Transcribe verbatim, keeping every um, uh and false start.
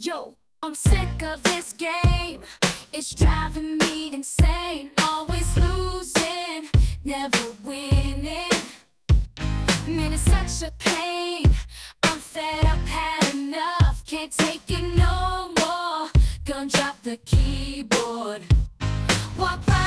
Yo, I'm sick of this game. It's driving me insane. Always losing, never winning. Man, it's such a pain. I'm fed up, had enough. Can't take it no more. Gonna drop the keyboard. Walk right